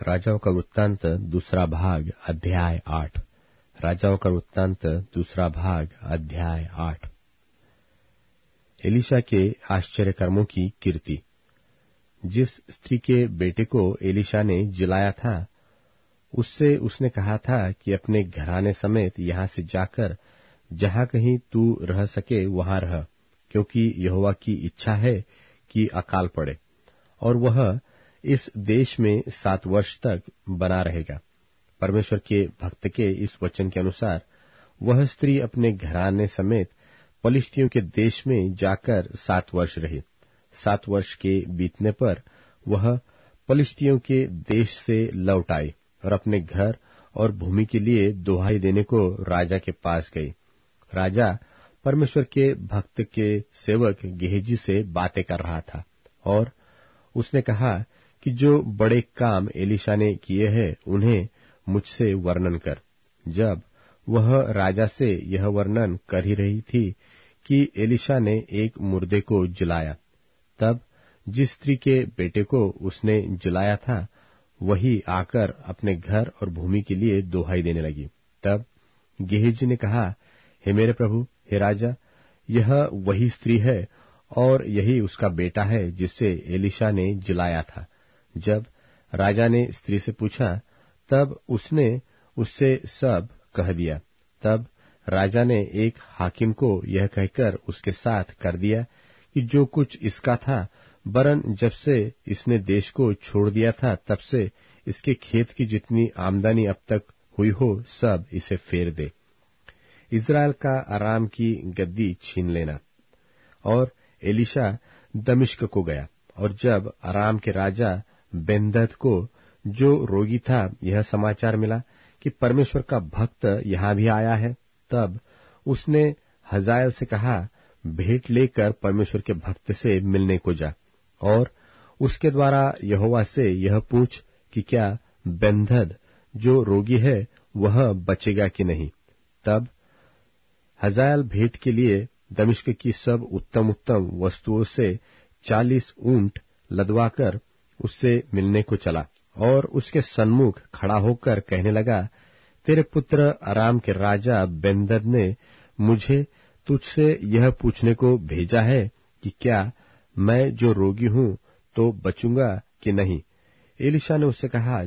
राजाओं का वृत्तांत दूसरा भाग अध्याय 8। राजाओं का वृत्तांत दूसरा भाग अध्याय 8। एलीशा के आश्चर्य कर्मों की कीर्ति। जिस स्त्री के बेटे को एलीशा ने जिलाया था, उससे उसने कहा था कि अपने घराने समेत यहां से जाकर जहां कहीं तू रह सके वहां रह, क्योंकि यहोवा की इच्छा है कि अकाल पड़े और वह इस देश में 7 वर्ष तक बना रहेगा। परमेश्वर के भक्त के इस वचन के अनुसार वह स्त्री अपने घराने समेत पलिश्तियों के देश में जाकर 7 वर्ष रही। 7 वर्ष के बीतने पर वह पलिश्तियों के देश से लौट आई और अपने घर और भूमि के लिए दुहाई देने को राजा के पास गई। राजा परमेश्वर के भक्त के सेवक गेहजी से बातें कर रहा था और उसने कहा कि जो बड़े काम एलीशा ने किए हैं उन्हें मुझसे वर्णन कर। जब वह राजा से यह वर्णन कर ही रही थी कि एलीशा ने एक मुर्दे को जिलाया। तब जिस स्त्री के बेटे को उसने जिलाया था वही आकर अपने घर और भूमि के लिए दुहाई देने लगी। तब गेहजी ने कहा, हे मेरे प्रभु, हे राजा, यह वही स्त्री है और यही उसका बेटा है जिससे एलीशा ने जिलाया था। जब राजा ने स्त्री से पूछा तब उसने उससे सब कह दिया। तब राजा ने एक हाकिम को यह कहकर उसके साथ कर दिया कि जो कुछ इसका था, वरन जब से इसने देश को छोड़ दिया था तब से इसके खेत की जितनी आमदनी अब तक हुई हो, सब इसे फेर दे। इस्राएल का अराम की गद्दी छीन लेना। और एलीशा दमिश्क को गया, और जब अराम के राजा बेन्हदद को जो रोगी था यह समाचार मिला कि परमेश्वर का भक्त यहां भी आया है, तब उसने हजाएल से कहा, भेंट लेकर परमेश्वर के भक्त से मिलने को जा और उसके द्वारा यहोवा से यह पूछ कि क्या बेन्हदद जो रोगी है वह बचेगा कि नहीं। तब हजाएल भेंट के लिए दमिश्क की सब उत्तम उत्तम वस्तुओं से 40 ऊंट लदवाकर उससे मिलने को चला और उसके सन्मुख खड़ा होकर कहने लगा, तेरे पुत्र अराम के राजा बेन्हदद ने मुझे तुझसे यह पूछने को भेजा है कि क्या मैं जो रोगी हूं तो बचूंगा कि नहीं। एलीशा ने उससे कहा,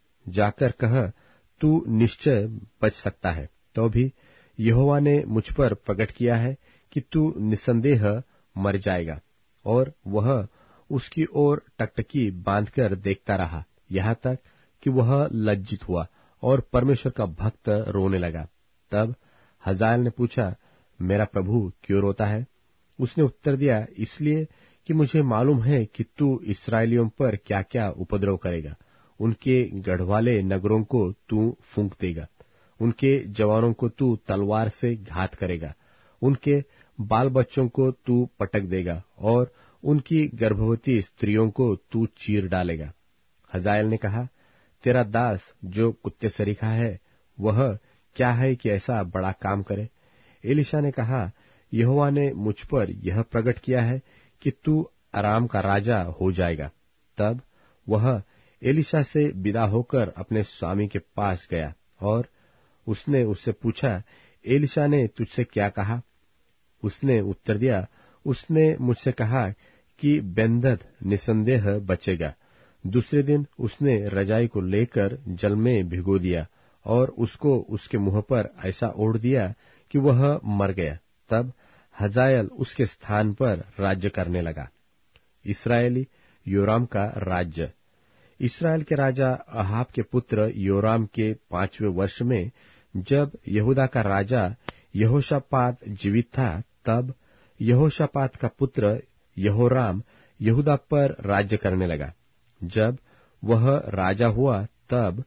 जाकर कह, तू निश्चय बच सकता है। तो भी यहोवा ने मुझ पर प्रकट किया है कि तू निसंदेह मर जाएगा। और वह उसकी ओर टकटकी बांधकर देखता रहा, यहाँ तक कि वह लज्जित हुआ और परमेश्वर का भक्त रोने लगा। तब हजाएल ने पूछा, मेरा प्रभु क्यों रोता है? उसने उत्तर दिया, इसलिए कि मुझे मालूम है कि तू इस्राएलियों पर क्या क्या उपद्रव करेगा। उनके गढ़वाले नगरों को तू फूंक देगा, उनके जवानों को तू तलवार से घात करेगा, उनके बाल बच्चों को तू पटक देगा और उनकी गर्भवती स्त्रियों को तू चीर डालेगा। हजाएल ने कहा, तेरा दास जो कुत्ते सरीखा है वह क्या है कि ऐसा बड़ा काम करे? एलीशा ने कहा, यहोवा ने मुझ पर यह प्रकट किया है कि तू अराम का राजा हो जाएगा। तब वह एलीशा से विदा होकर अपने स्वामी के पास गया और उसने उससे पूछा, एलीशा ने तुझसे क्या कहा? उसने उत्तर दिया, उसने मुझसे कहा कि बेन्हदद निसंदेह बचेगा। दूसरे दिन उसने रजाई को लेकर जल में भिगो दिया और उसको उसके मुंह पर ऐसा ओढ़ दिया कि वह मर गया। तब हजाएल उसके स्थान पर राज्य करने लगा। इस्राएली योराम का राज्य। इस्राएल के राजा अहाब के पुत्र योराम के 5वें वर्ष में, जब यहूदा का राजा यहोशापात जीवित था, तब यहोशापात का पुत्र यहोराम यहूदा पर राज्य करने लगा। जब वह राजा हुआ तब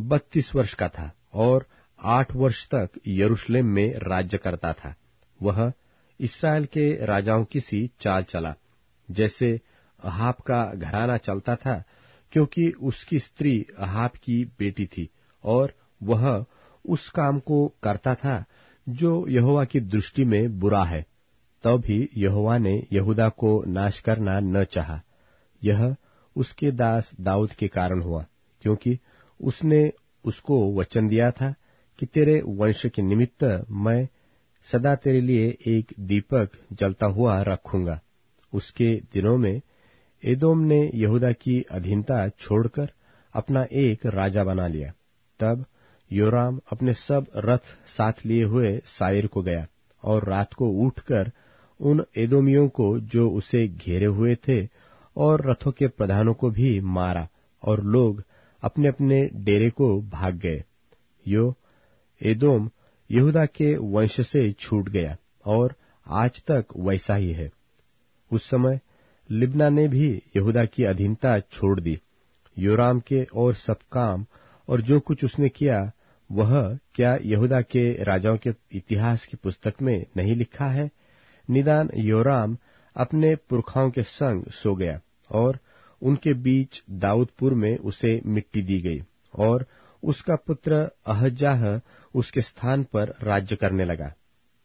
32 वर्ष का था और 8 वर्ष तक यरूशलेम में राज्य करता था। वह इस्राएल के राजाओं की सी चाल चला, जैसे अहाब का घराना चलता था, क्योंकि उसकी स्त्री अहाब की बेटी थी और वह उस काम को करता था जो यहोवा की दृष्टि में बुरा है। तब भी यहोवा ने यहूदा को नाश करना न चाहा। यह उसके दास दाऊद के कारण हुआ, क्योंकि उसने उसको वचन दिया था कि तेरे वंश के निमित्त मैं सदा तेरे लिए एक दीपक जलता हुआ रखूंगा। उसके दिनों में एदोम ने यहूदा की अधीनता छोड़कर अपना एक राजा बना लिया। तब योराम अपने सब रथ साथ लिए हुए साइर को गया और रात को उठकर उन एदोमियों को जो उसे घेरे हुए थे और रथों के प्रधानों को भी मारा, और लोग अपने अपने डेरे को भाग गए। एदोम यहूदा के वंश से छूट गया और आज तक वैसा ही है। उस समय लिब्ना ने भी यहूदा की अधीनता छोड़ दी। योराम के और सब काम और जो कुछ उसने किया, वह क्या यहूदा के राजाओं के इतिहास की पुस्तक में नहीं लिखा है? निदान योराम अपने पुरखाओं के संग सो गया और उनके बीच दाऊदपुर में उसे मिट्टी दी गई, और उसका पुत्र अहज्याह उसके स्थान पर राज्य करने लगा।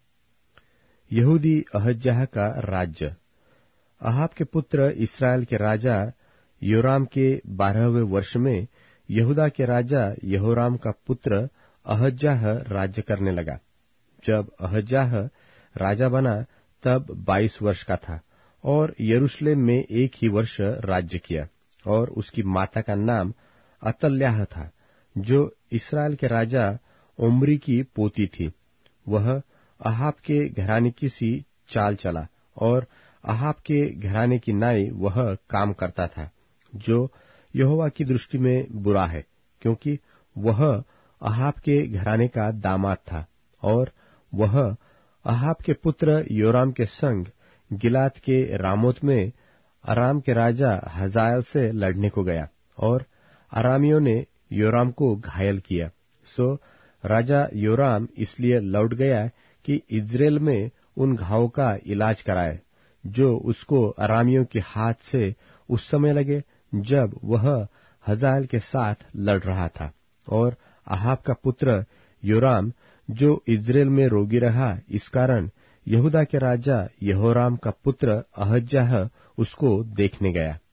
यहूदी अहज्याह का राज्य। अहाब के पुत्र इस्राएल के राजा योराम के 12वें वर्ष में यहूदा के राजा यहोराम का पुत्र अहज्याह राज्य करने लगा। जब अहज्याह राजा बना तब 22 वर्ष का था और यरूशलेम में 1 ही वर्ष राज्य किया। और उसकी माता का नाम अतल्याह था, जो इस्राएल के राजा ओम्री की पोती थी। वह अहाब के घराने की सी चाल चला और अहाब के घराने की नाई वह काम करता था, जो यहोवा की दृष्टि में बुरा है, क्योंकि वह अहाब के घराने का दामाद था। और वह अहाब के पुत्र योराम के संग गिलाद के रामोत में अराम के राजा हजाएल से लड़ने को गया, और अरामियों ने योराम को घायल किया। सो राजा योराम इसलिए लौट गया कि इज्रेल में उन घावों का इलाज कराए, जो उसको अरामियों के हाथ से उस समय लगे जब वह हजाएल के साथ लड़ रहा था। और अहाब का पुत्र योराम जो इज्रेल में रोगी रहा, इस कारण यहूदा के राजा यहोराम का पुत्र अहज्याह उसको देखने गया।